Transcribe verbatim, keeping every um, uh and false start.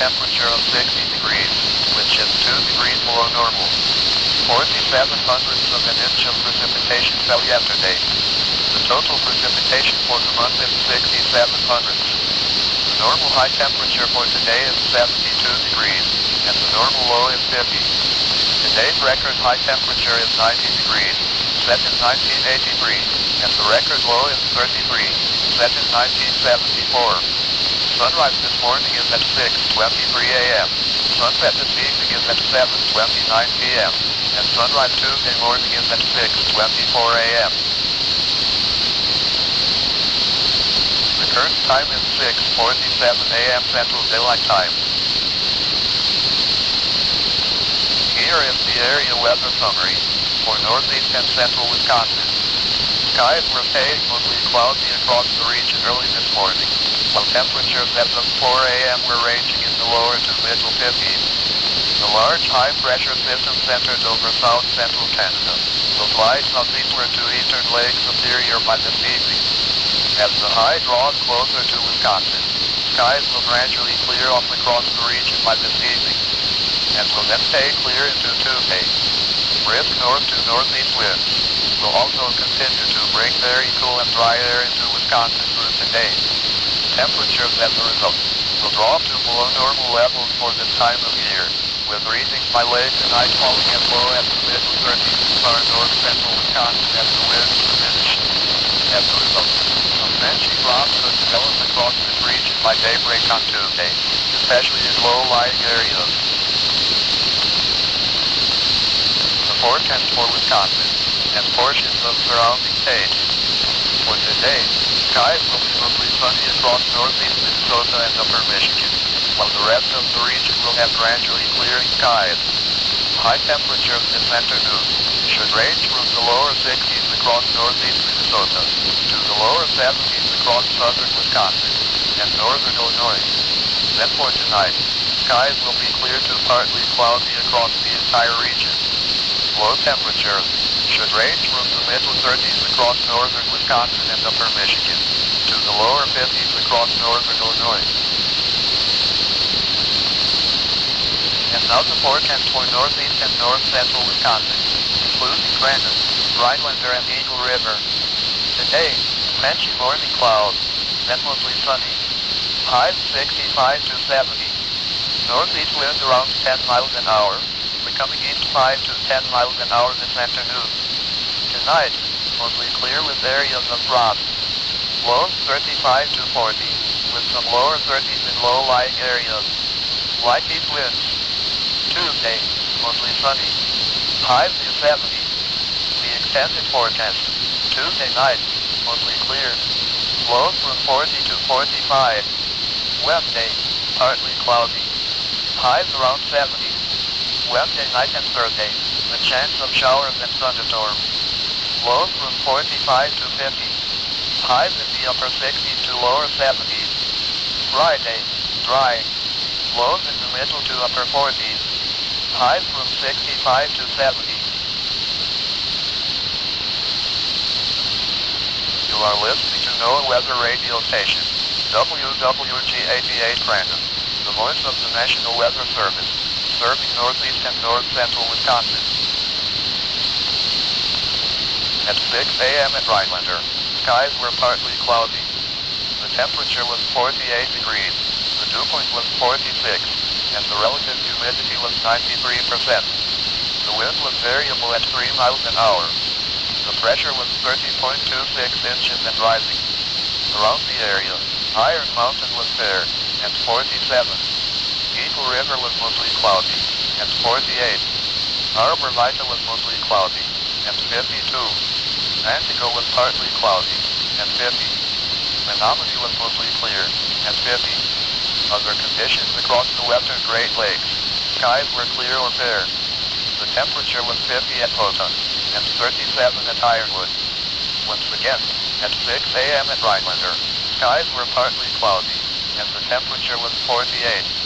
temperature of sixty degrees, which is two degrees below normal. forty-seven hundredths of an inch of precipitation fell yesterday. The total precipitation for the month is sixty-seven hundredths. The normal high temperature for today is seventy-two degrees, and the normal low is fifty. Today's record high temperature is ninety degrees, set in nineteen eighty-three, and the record low is thirty-three, set in nineteen seventy-four. Sunrise this morning is at six twenty-three a m Sunset this evening is at seven twenty-nine p m and sunrise Tuesday morning is at six twenty-four a m The current time is six forty-seven a m Central Daylight Time. Here is the area weather summary for northeast and central Wisconsin. Skies were staying mostly cloudy across the region early this morning, while temperatures as of four a m were ranging in the lower to middle fifties. The large high-pressure system centered over south-central Canada will glide southeastward to eastern Lake Superior by this evening. As the high draws closer to Wisconsin, skies will gradually clear off across the region by this evening, and will then stay clear into Tuesday. Brisk north to northeast winds will also continue to bring very cool and dry air into Wisconsin through today. Temperatures as a result will drop to below normal levels for this time of year, with readings by late tonight falling as low as the mid-thirties in far north-central Wisconsin as the winds diminish. As a result, some benchy frost could develop across this region by daybreak on Tuesday, especially in low-lying areas. The forecast for Wisconsin and portions of surrounding states. For today, skies will be mostly sunny across northeast Minnesota and upper Michigan, while the rest of the region will have gradually clearing skies. High temperatures this afternoon should range from the lower sixties across northeast Minnesota to the lower seventies across southern Wisconsin and northern Illinois. Then for tonight, skies will be clear to partly cloudy across the entire region. Low temperatures should range from the middle thirties across northern Wisconsin and upper Michigan to the lower fifties across northern Illinois. And now the forecast for northeast and north-central Wisconsin, including Grandin, Rhinelander, and Eagle River. Today, patchy morning clouds, then mostly sunny. Highs sixty-five to seventy. Northeast winds around ten miles an hour, becoming east five to ten miles an hour this afternoon. Tonight, mostly clear with areas of frost. Lows thirty-five to forty, with some lower thirties in low-lying areas. Light east winds. Tuesday, mostly sunny. Highs near seventy. The extended forecast. Tuesday night, mostly clear. Lows from forty to forty-five. Wednesday, partly cloudy. Highs around seventy. Wednesday night and Thursday, the chance of showers and thunderstorms. Lows from forty-five to fifty. Highs in the upper sixties to lower seventies. Friday, dry. Lows in the middle to upper forties. Highs from sixty-five to seventy. You are listening to NOAA Weather Radio Station, W W G eighty-eight Grandin, the voice of the National Weather Service, serving northeast and north-central Wisconsin. At six a m at Rhinelander, skies were partly cloudy. The temperature was forty-eight degrees, the dew point was forty-six, and the relative humidity was ninety-three percent. The wind was variable at three miles an hour. The pressure was thirty point two six inches and rising. Around the area, Iron Mountain was fair, and forty-seven. Eagle River was mostly cloudy, and forty-eight. Arbor Vitae was mostly cloudy, and fifty-two. Antigo was partly cloudy, and fifty. Menominee was mostly clear, and fifty. Other conditions across the western Great Lakes. Skies were clear or fair. The temperature was fifty at Poton, and thirty-seven at Ironwood. Once again, at six a m at Rhinelander, skies were partly cloudy, and the temperature was forty-eight.